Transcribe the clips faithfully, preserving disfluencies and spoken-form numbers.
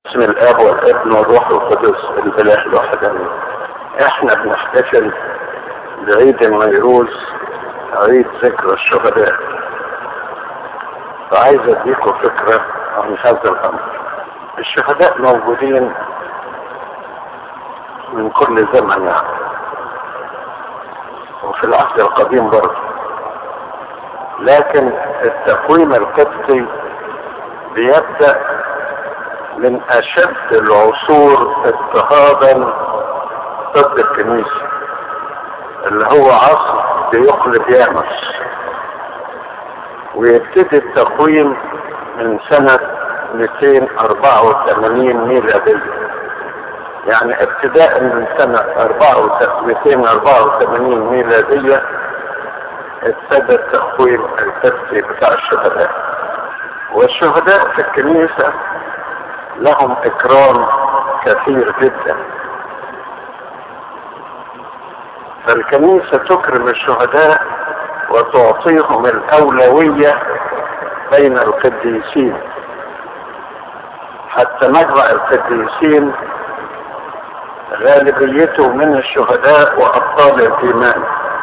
باسم الاب والابن والروح القدس الاله الواحد امين. احنا بنحتفل بعيد النيروز، عيد ذكرى الشهداء. فعايز اديكم فكرة عن هذا الامر. الشهداء موجودين من كل زمن يعني، وفي العهد القديم برضه، لكن التقويم القبطي بيبدأ من اشد العصور اضطهادا ضد الكنيسة، اللي هو عصر ديوقلتيانوس، ويبتدي التقويم من سنة مئتين واربعة وثمانين ميلادية. يعني ابتداء من سنة مئتين واربعة وثمانين ميلادية ابتدى التقويم القبطي بتاع الشهداء. والشهداء في الكنيسة لهم اكرام كثير جدا، فالكنيسة تكرم الشهداء وتعطيهم الاولوية بين القديسين، حتى مجمع القديسين غالبيته من الشهداء وابطال الايمان.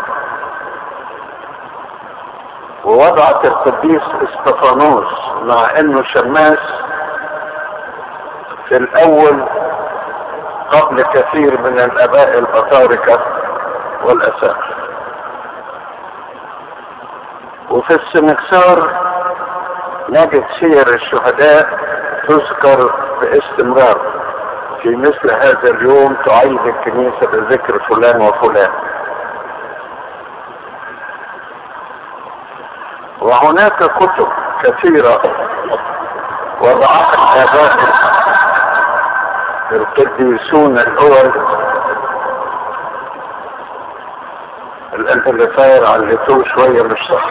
ووضعت القديس استفانوس مع انه شماس في الاول قبل كثير من الاباء البطاركة والاساقفة. وفي السنكسار نجد سير الشهداء تذكر باستمرار. في مثل هذا اليوم تعيد الكنيسة بذكر فلان وفلان. وهناك كتب كثيرة وضعها الآباء القديسون الأول. الانتلفاير علتوه شوية مش صح.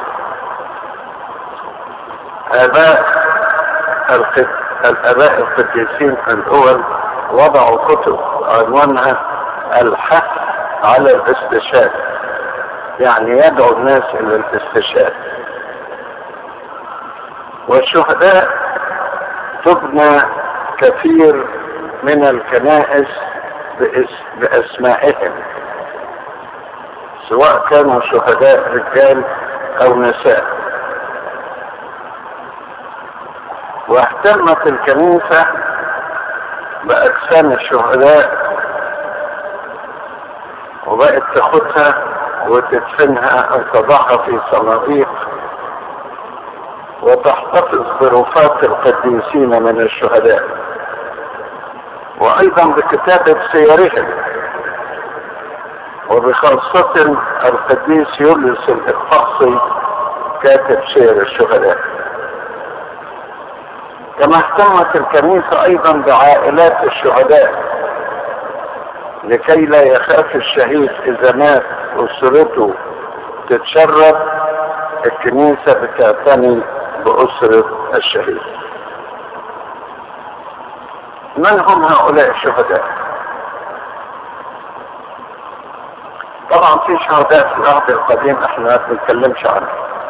آباء القد... الآباء القديسين الأول وضعوا كتب عنوانها الحث على الاستشهاد، يعني يدعو الناس إلى الاستشهاد. والشهداء تبنى كثير من الكنائس بأس... بأسمائهم، سواء كانوا شهداء رجال أو نساء. واهتمت الكنيسة بأجسام الشهداء وبقت تاخدها وتدفنها أو تضعها في صناديق وتحتفظ برفات القديسين من الشهداء، وأيضا بكتابة سيرهم، وبخاصة القديس يوليوس الإقفاصي كاتب سير الشهداء. كما اهتمت الكنيسة أيضا بعائلات الشهداء لكي لا يخاف الشهيد إذا مات أسرته تتشرد. الكنيسة بتعتني بأسرة الشهيد. من هم هؤلاء الشهداء؟ طبعا في شهداء في العهد القديم احنا ما بنتكلمش عنهم،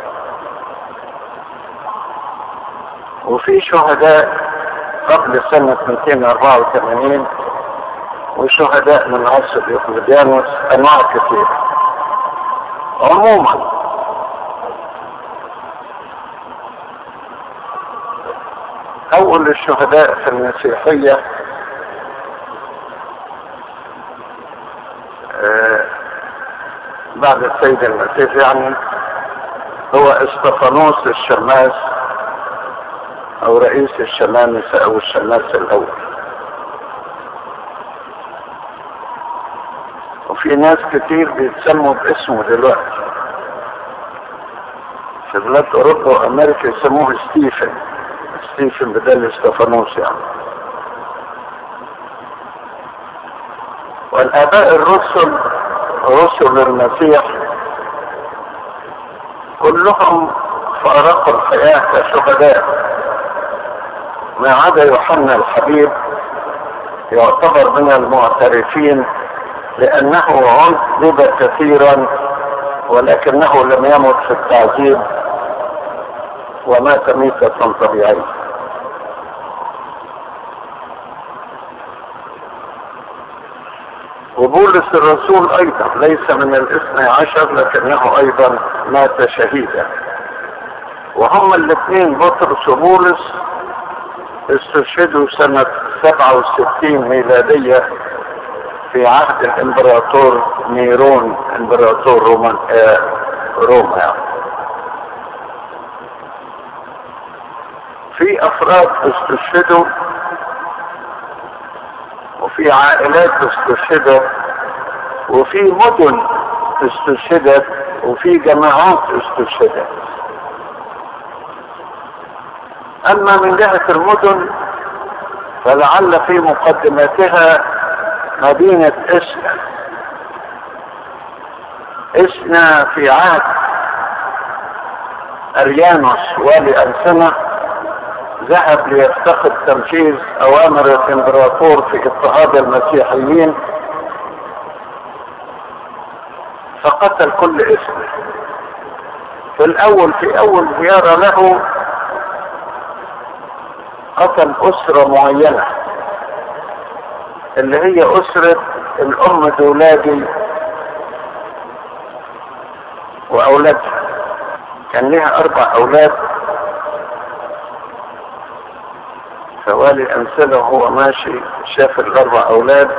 وفي شهداء قبل سنة مئتين واربعة وثمانين، وشهداء من عصر ديوقلتيانوس، انواع كثيرة. عموما اول الشهداء في المسيحية آه بعد السيد المسيح يعني هو استفانوس الشماس او رئيس الشمامسة او الشماس الاول. وفي ناس كتير بيتسموا باسمه دلوقتي في بلاد اوروبا وامريكا، يسموه ستيفن ستيفن بدل استفانوس يعني. والاباء الرسل رسل المسيح كلهم فارقوا الحياة كشهداء، ما عدا يوحنا الحبيب يعتبر من المعترفين لأنه عذب كثيرا ولكنه لم يمت في التعذيب ومات ميتة طبيعية. وبولس الرسول ايضا ليس من الاثني عشر لكنه ايضا مات شهيدا. وهم الاثنين بطرس وبولس استشهدوا سنة سبعة وستين ميلادية في عهد الامبراطور نيرون امبراطور روما آه روما يعني. في افراد استشهدوا وفي عائلات استشهدت وفي مدن استشهدت وفي جماعات استشهدت. اما من جهة المدن فلعل في مقدمتها مدينة اسنا. اسنا في عهد اريانوس والي انسنة ذهب ليفتقد تنفيذ اوامر الامبراطور في اضطهاد المسيحيين فقتل كل اسم. في الاول في اول زيارة له قتل اسرة معينة اللي هي اسرة الام دولادي واولادها. كان لها اربع اولاد. فوالي أنسنة وهو ماشي شاف الأربع أولاد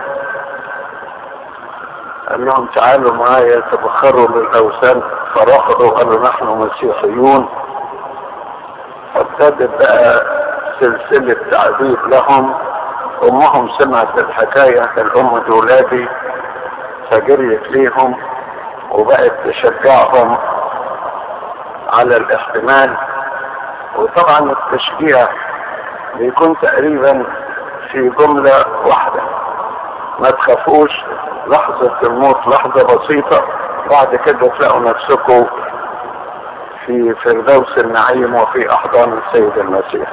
قال لهم تعالوا معايا تبخروا للأوثان فرفضوا قالوا نحن مسيحيون. فابتدت بقى سلسلة تعذيب لهم. أمهم سمعت الحكاية الأم دولادي فجريت ليهم وبقت تشجعهم على الاحتمال. وطبعا التشجيع بيكون تقريبا في جملة واحدة: ما تخافوش، لحظة الموت لحظة بسيطة، بعد كده تلاقوا نفسكم في فردوس النعيم وفي احضان السيد المسيح.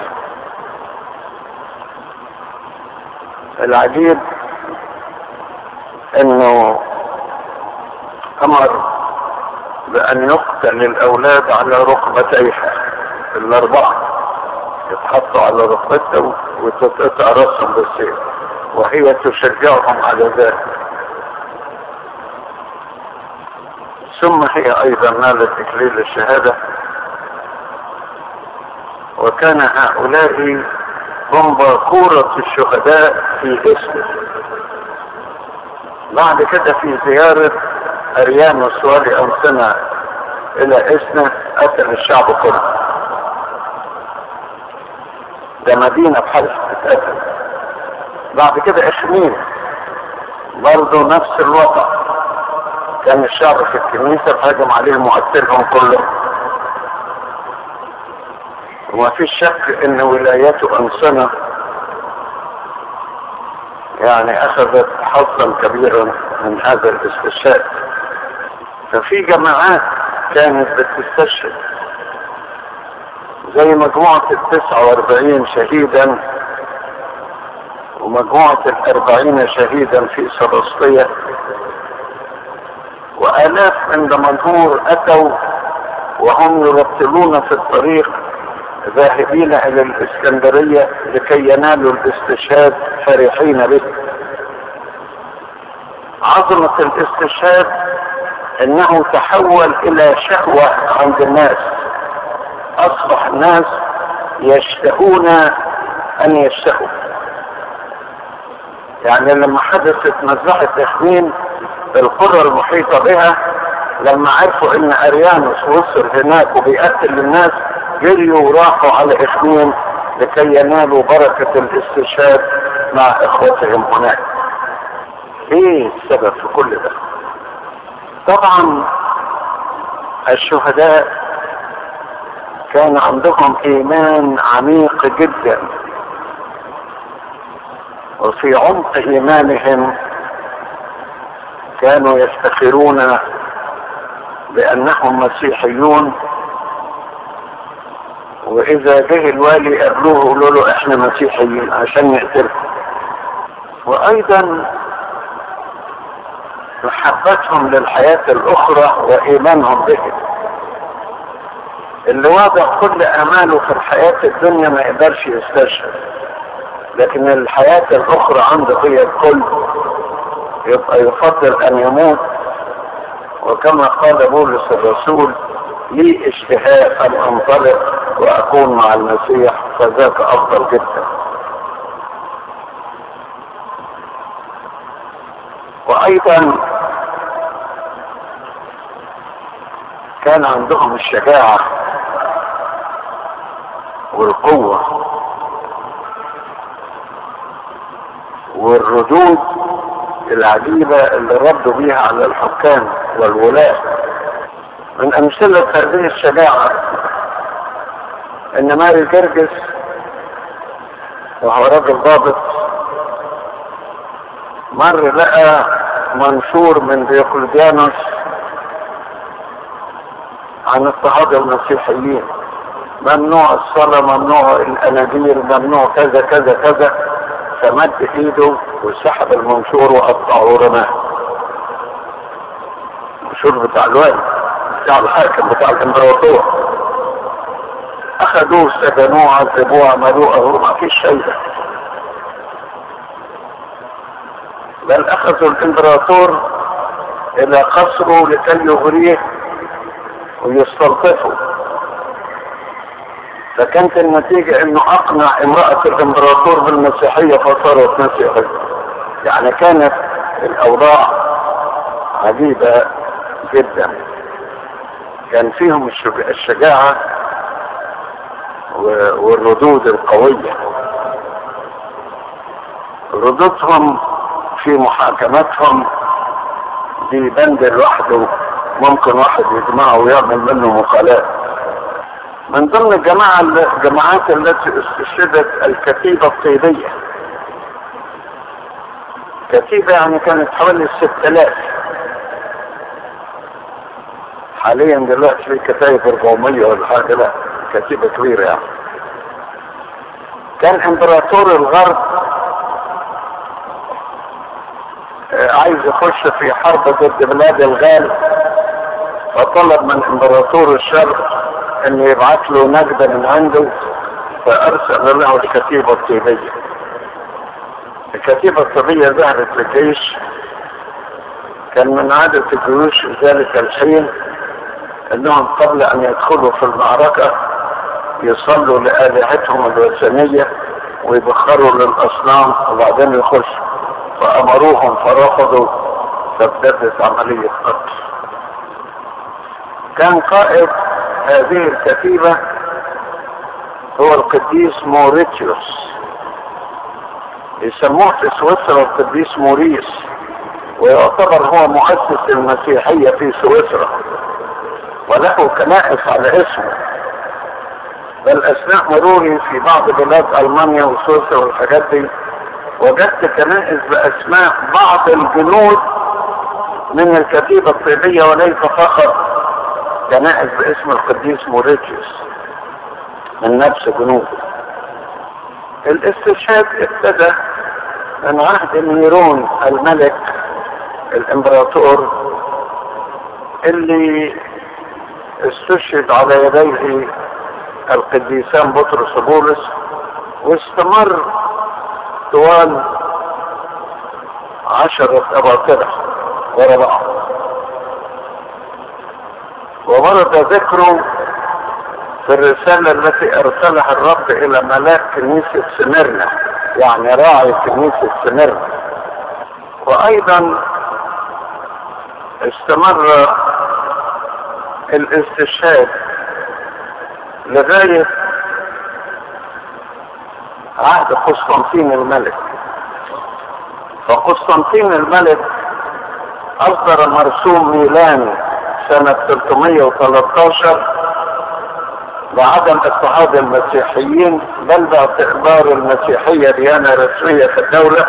العجيب انه امر بان يقتل الاولاد على ركبتيها الاربعة، يتحطوا على ركبتهم وتتقطع راسهم بالسيف وهي تشجعهم على ذلك. ثم هي ايضا نالت اكليل الشهادة. وكان هؤلاء هم باكورة الشهداء في اسم. بعد كده في زيارة اريانوس والي انسنة الى اسنا قتل الشعب كله. ده مدينة بحالها اتقتل. بعد كده اشمين برضه نفس الوضع، كان الشعب في الكنيسة فهجم عليهم وقتلهم كلهم. وما فيش شك ان ولايته انسنة يعني اخذت حظا كبيرا من هذا الاستشهاد. ففي جماعات كانت بتستشهد زي مجموعة التسعة واربعين شهيدا ومجموعة الاربعين شهيدا في سبسطية، والاف من دمنهور اتوا وهم يرتلون في الطريق ذاهبين الى الاسكندرية لكي ينالوا الاستشهاد فرحين به. عظمة الاستشهاد انه تحول الى شهوة عند الناس. اصبح الناس يشتهون ان يشتهوا. يعني لما حدثت مذبحة اخميم القرى المحيطة بها، لما عرفوا ان اريانوس وصل هناك وبيقتل الناس جريوا وراحوا على اخميم لكي ينالوا بركة الاستشهاد مع اخوتهم هناك. ايه السبب في كل ده؟ طبعا الشهداء كان عندهم ايمان عميق جدا، وفي عمق ايمانهم كانوا يفتخرون بانهم مسيحيون، واذا جه الوالي قابلوه قالوا له احنا مسيحيين عشان نقتلكم. وايضا محبتهم للحياة الاخرى وايمانهم به. اللي واضع كل اماله في الحياة الدنيا ما يقدرش يستشهد، لكن الحياة الاخرى عنده هي الكل. يبقى يفضل ان يموت. وكما قال بولس الرسول: لي اشتهاء ان انطلق واكون مع المسيح، فذاك افضل جدا. وايضا كان عندهم الشجاعة والقوة والردود العجيبة اللي ردوا بيها على الحكام والولاة. من امثلة هذه الشجاعة ان ماري جرجس، وهو راجل ضابط، مر لقى منشور من ديوقليانوس عن اضطهاد المسيحيين، ممنوع الصلاة، ممنوع الاناجيل، ممنوع كذا كذا كذا. فمد ايده وسحب المنشور وقطعه ورماه. المنشور بتاع الوالي بتاع الحاكم بتاع الامبراطور. اخذوه سجنوه عذبوه عملوه، ما فيش شيء. بل اخذوا الامبراطور الى قصره لكي يغريه ويستلطفه. فكانت النتيجة انه اقنع امرأة الامبراطور بالمسيحية فصارت مسيحية. يعني كانت الاوضاع عجيبة جدا. كان فيهم الشجاعة والردود القوية. ردودهم في محاكمتهم دي بند لوحده، ممكن واحد يجمعه ويعمل منه مقالات. من ضمن الجماعة الجماعات التي استشهدت الكتيبة الطيبية. كتيبة يعني كانت حوالي ست آلاف. حاليا دلوقتي في كتايب أربعمية ولا حاجة، لا كتيبة كبيرة يعني. كان امبراطور الغرب عايز يخش في حرب ضد بلاد الغال، فطلب من امبراطور الشرق ان يبعث له نجدة من عنده، فارسل له الكتيبة الطيبية. الكتيبة الطيبية ذهبت للجيش. كان من عادة الجيوش في ذلك الحين انهم قبل ان يدخلوا في المعركة يصلوا لآلهتهم الوثنية ويبخروا للأصنام وبعدين يخشوا. فأمروهم فرفضوا، فابتدت عملية قتل. كان قائد هذه الكتيبة هو القديس موريتيوس، يسموه في سويسرا القديس موريس، ويعتبر هو مؤسس المسيحية في سويسرا، وله كنائس على اسمه. بل اثناء مروري في بعض بلاد المانيا وسويسرا والحاجات دي وجدت كنائس باسماء بعض الجنود من الكتيبة الطيبية، وليس فقط كنائس باسم القديس موريتيوس من نفس جنوده. الاستشهاد ابتدى من عهد نيرون الملك الامبراطور اللي استشهد على يديه القديسان بطرس وبولس، واستمر طوال عشرة أباطرة ورا بعض. وورد ذكره في الرسالة التي أرسلها الرب إلى ملاك كنيسة سميرنا، يعني راعي كنيسة سميرنا. وأيضا استمر الاستشهاد لغاية عهد قسطنطين الملك. فقسطنطين الملك أصدر مرسوم ميلان سنة ثلاثمائة وثلاثة عشر بعدم اضطهاد المسيحيين، بل باعتبار المسيحية ديانة رسمية في الدولة،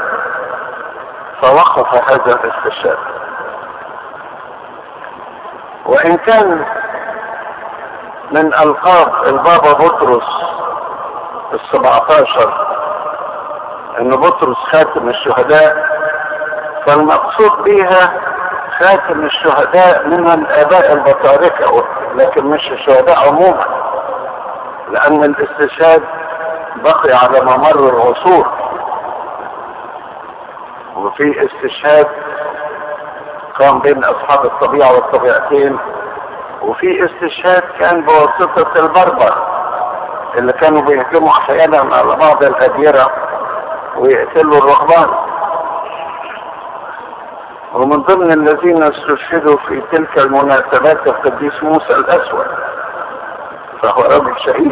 فوقف هذا الاستشهاد. وإن كان من ألقاب البابا بطرس السبعتاشر ان بطرس خاتم الشهداء، فالمقصود بها خاتم الشهداء من الآباء البطاركة، لكن مش الشهداء عموما، لأن الاستشهاد بقي على ممر العصور. وفي استشهاد كان بين اصحاب الطبيعة والطبيعتين، وفي استشهاد كان بواسطة البربر اللي كانوا بيهجموا احيانا على بعض الاديرة ويقتلوا الرهبان. ومن ضمن الذين استشهدوا في تلك المناسبات القديس موسى الاسود، فهو رجل شهيد.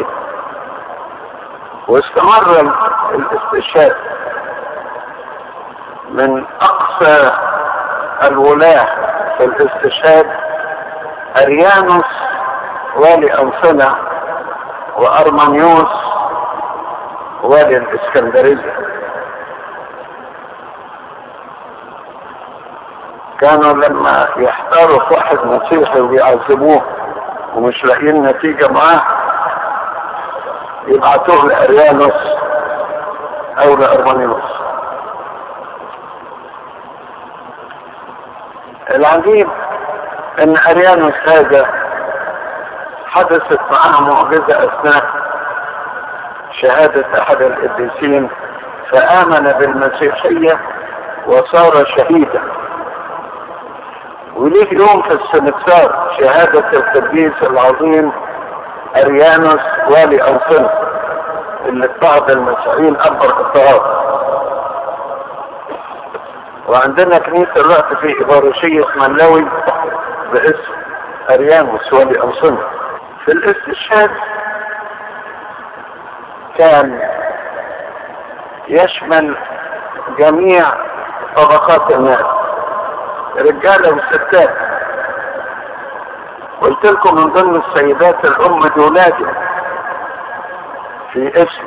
واستمر الاستشهاد من اقصى الولاة في الاستشهاد اريانوس والي انصنة وارمانيوس والي الاسكندرية. كانوا لما يحتاروا في واحد مسيحي ويعذبوه ومش لاقيين نتيجة معاه يبعتوه لاريانوس او لارمانيوس. العجيب ان اريانوس هذا حدثت معاه معجزة اثناء شهادة احد القديسين، فامن بالمسيحية وصار شهيدا. وليه يوم في السنكسار شهادة القديس العظيم اريانوس والي انصنة اللي اضطهد المسيحيين اكبر اضطهاد. وعندنا كنيسة الوقت في إبارشية ملاوي باسم اريانوس والي انصنة. في الاستشهاد كان يشمل جميع طبقات الناس، رجالة وستات. قلت لكم من ضمن السيدات الام دولادي في اسم،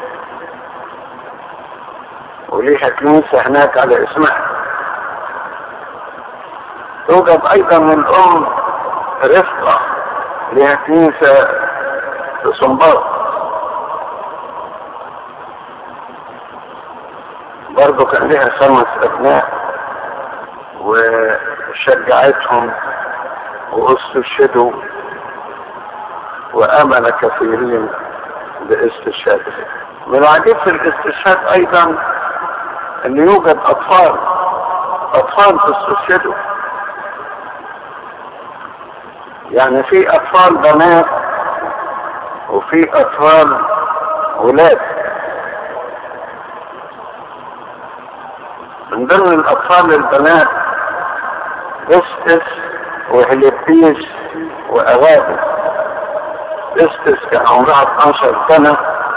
وليها كنيسة هناك على اسمها. توجد ايضا الام رفقة لها كنيسة في صنباط، برضو كان لها خمس ابناء وشجعتهم واستشهدوا وامن كثيرين باستشهاده. من العجيب في الاستشهاد ايضا ان يوجد اطفال اطفال تستشهدوا، يعني في اطفال بنات وفي اطفال ولاد. من ضمن الاطفال البنات بستس وهليبيس واغابي. بستس كان عمرها اتناشر سنة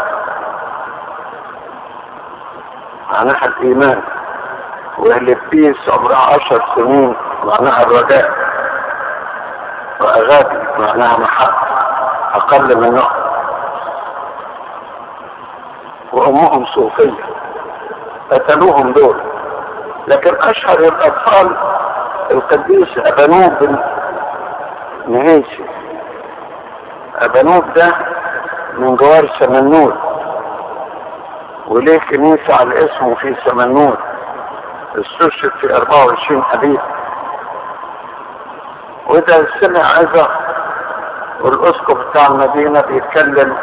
معناها الايمان، وهليبيس عمرها عشر سنين معناها الرجاء، واغابي معناها محبة اقل منه. وامهم صوفية قتلوهم دول. لكن اشهر الاطفال القديس ابانوب بن نهيسي. ابانوب ده من جوار سمنود، وليه كنيسة على اسمه في سمنود، استشهد في اربعة وعشرين ابيب. وده سمع عظة والاسقف بتاع المدينة بيتكلم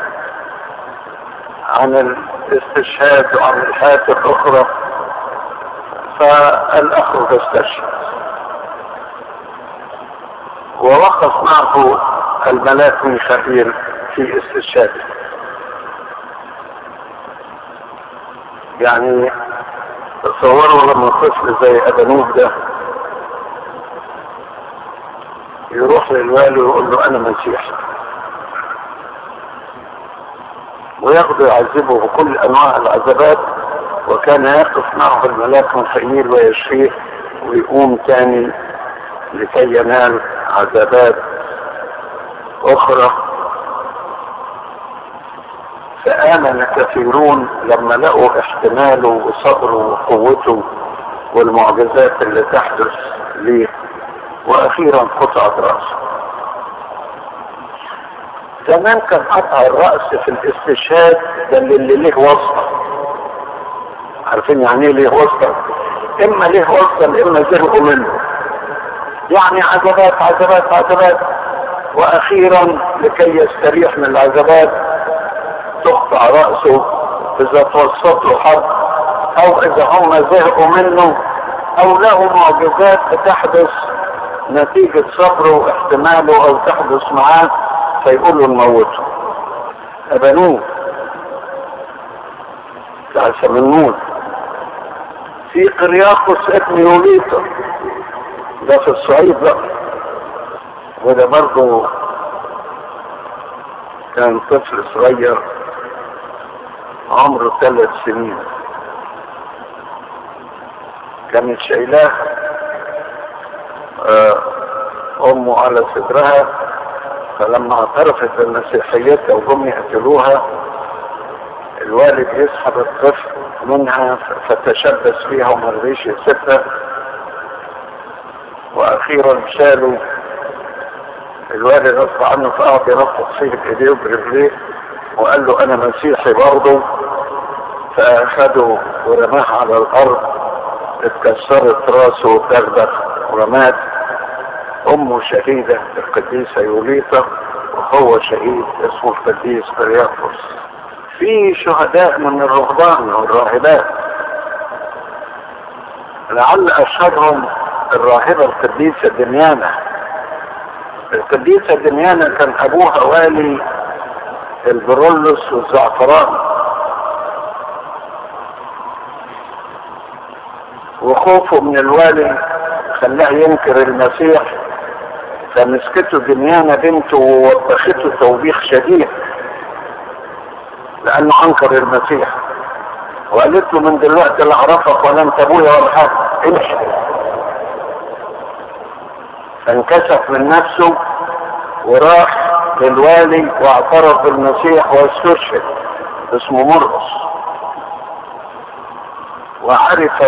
عن الاستشهاد وعن الحياة الاخرى، فالاخ استشهد ووقف معه الملاك ميخائيل في استشهاده. يعني تصوروا لما طفل زي ابانوب ده يروح للوالي ويقول له انا مسيحي، وياخده يعذبه بكل انواع العذابات، وكان يقف معه الملاك ميخائيل ويشفيه ويقوم تاني لكي ينال عذابات اخرى. فآمن كثيرون لما لقوا احتماله وصبره وقوته والمعجزات اللي تحدث ليه، واخيرا قطعت رأسه. زمان كان قطع الرأس في الاستشهاد ده اللي ليه واسطة. عارفين يعني ايه ليه واسطة؟ اما ليه واسطة اما زرقوا منه، يعني عذابات عذابات عذابات، واخيرا لكي يستريح من العذابات تقطع رأسه. اذا توسط له حد او اذا هم زهقوا منه او له معجزات بتحدث نتيجة صبره واحتماله او تحدث معاه فيقولوا نموته. ابنوه بتاع سمنون. في قرياقس ابن يوليطا ده في الصعيد بقى، وده برضه كان طفل صغير عمره ثلاث سنين، كانت شايلاه امه على صدرها، فلما اعترفت بمسيحيتها وهم يقتلوها الوالد يسحب الطفل منها فتشبث فيها وما رضيش يسيبها، واخيرا شالوا الوالد غصب عنه فقعد يرفض فيه بايديه وبرجليه وقال له انا مسيحي برضه، فاخده ورماه على الارض، اتكسرت راسه واتدغدغ ورمات. امه شهيده القديسه يوليطا وهو شهيد اسمه القديس قرياقس. في شهداء من الرهبان والراهبات، لعل اشهرهم الراهبه القديسه دميانة. القديسه دميانة كان ابوها والي البرولوس والزعفران، وخوفه من الوالي خلاه ينكر المسيح، فمسكته دميانة بنته ووبخته توبيخ شديد لانه انكر المسيح، وقالت له من دلوقتي لا اعرفك ولا انت ابويا ولا حاجه، امشي. فانكشف من نفسه وراح للوالي واعترف بالمسيح واستشهد، اسمه مرقس. وعرف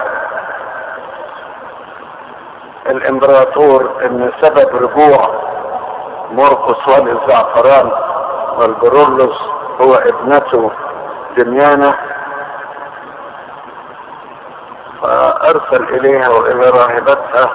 الامبراطور ان سبب رجوع مرقس والي الزعفران والبرولوس هو ابنته دميانة، فارسل اليها والى راهبتها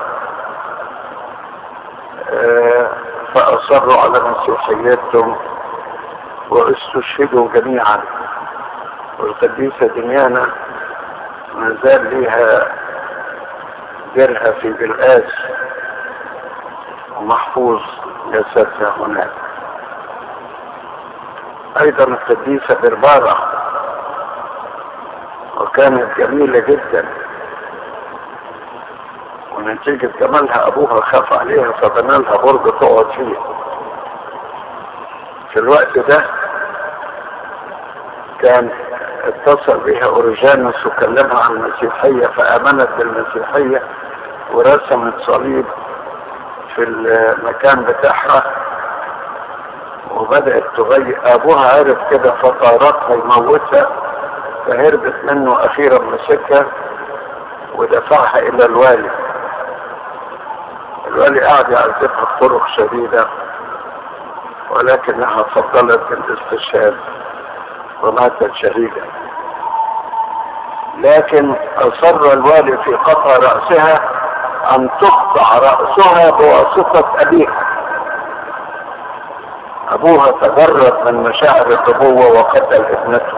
فاصروا على مسيحيتهم واستشهدوا جميعا. والقديسة دميانة ما زال لها جرها في بلقاس ومحفوظ جسدها هناك. ايضا القديسة بربارة وكانت جميلة جدا، ونتيجة جمالها ابوها خاف عليها فبنى لها برج تقعد فيه. في الوقت ده كان اتصل بها اورجانوس وكلمها عن المسيحية فامنت بالمسيحية ورسمت صليب في المكان بتاعها وبدأت تغير. ابوها عرف كده فطارتها يموتها، فهربت منه، اخيرا مسكها ودفعها الى الوالي. الوالي قاعد يعذبها بطرق شديدة ولكنها فضلت الاستشهاد وماتت شهيدة. لكن اصر الوالي في قطع رأسها ان تقطع رأسها بواسطة ابيها. ابوها تجرد من مشاعر الابوة وقتل ابنته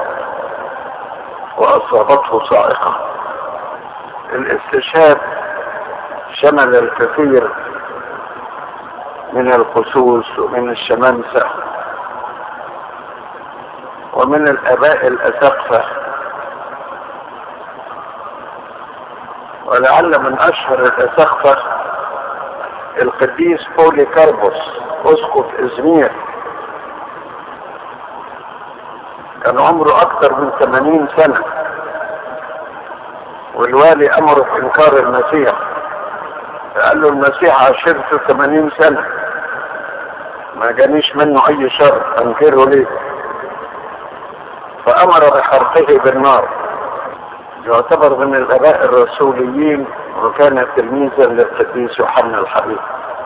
واصابته صاعقة. الاستشهاد شمل الكثير من القسوس ومن الشمامسة ومن الاباء الاساقفة، ولعل من اشهر الاساقفة القديس بوليكاربوس اسقف ازمير، كان عمره اكثر من ثمانين سنة والوالي امره بانكار المسيح، قال له المسيح عشرته ثمانين سنة ما جانيش منه اي شر، انكره ليه؟ فامر بحرقه بالنار. يعتبر من الاباء الرسوليين وكان تلميذا للقديس يوحنا الحبيب.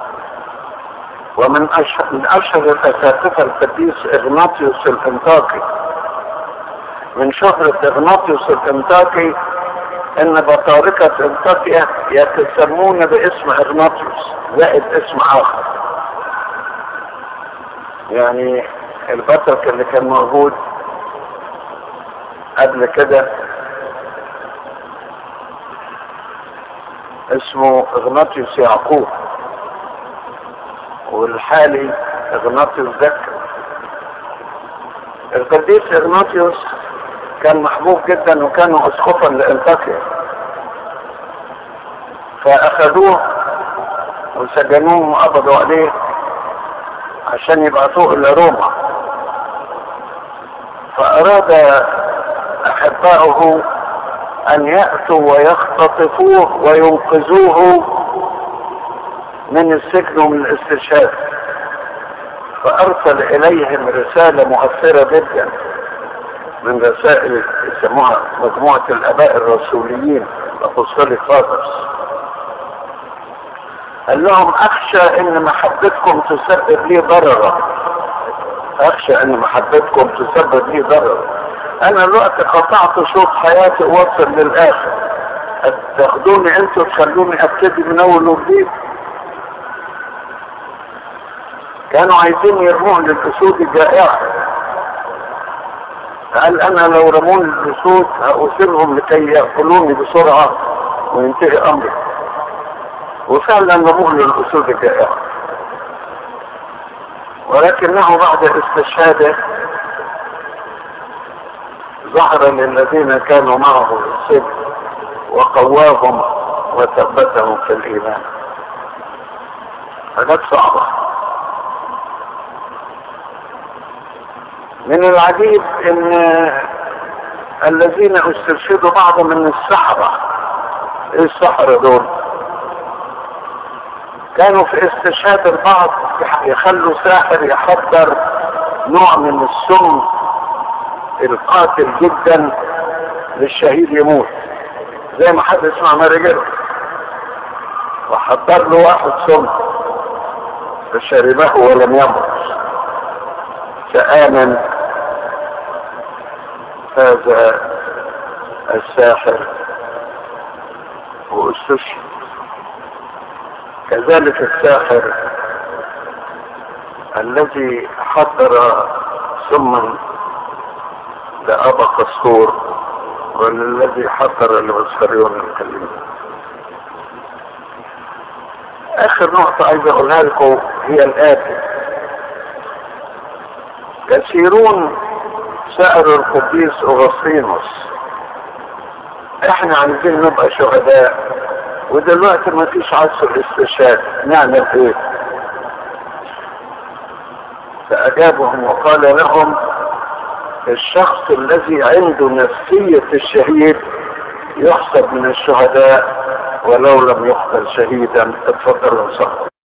ومن اشهر من اشهر الاساتذه القديس اغناطيوس الانطاكي. من شهرة اغناطيوس الانطاكي ان بطاركة انطاكيا يتسمون باسم اغناطيوس زائد اسم اخر، يعني البطرك اللي كان موجود قبل كده اسمه اغناطيوس يعقوب، والحالي اغناطيوس ذكر. القديس اغناطيوس كان محبوب جدا وكان اسقفا لانطاكيا، فاخذوه وسجنوه وقبضوا عليه عشان يبعثوه الى روما. فاراد احباؤه ان يأتوا ويختطفوه وينقذوه من السجن ومن الاستشهاد، فارسل اليهم رسالة مؤثرة جدا من رسائل يسموها مجموعة الاباء الرسوليين الابوستوليك فاذرز. قال لهم اخشى ان محبتكم تسبب لي ضررا، اخشى ان محبتكم تسبب لي ضررا. انا الوقت قطعت شوط حياتي ووصل للاخر، تاخدوني انتوا تخلوني ابتدي من اول وجديد. كانوا عايزين يرمون للاسود الجائعة. قال انا لو رمون للاسود هأسرهم لكي يأكلوني بسرعة وينتهي امري، وفعلا رموه للاسود الجائعة. ولكنه بعد استشهاده ظهر للذين كانوا معه في السجن وقواهم وثبتهم في الايمان. حاجات صعبة. من العجيب ان الذين استرشدوا بعض من السحرة، ايه السحرة دول؟ كانوا في استشهاد البعض يخلوا ساحر يحضر نوع من السم القاتل جدا للشهيد يموت، زي ما حد اسمع ماريجيرو، وحضر له واحد سم فشربه ولم يمت، فآمن هذا الساحر واستشهد. كذلك الساحر الذي حضر سما لأبا قسطور والذي حضر لمسخريون الكلمة. اخر نقطة عايز اقولها لكم هي الآتي: كثيرون سألوا القديس أغسطينوس احنا عايزين نبقى شهداء ودلوقتي ما فيش عصر الاستشهاد، نعمل ايه؟ فأجابهم وقال لهم: الشخص الذي عنده نفسية الشهيد يحسب من الشهداء ولو لم يقتل شهيدا. اتفضلوا صح.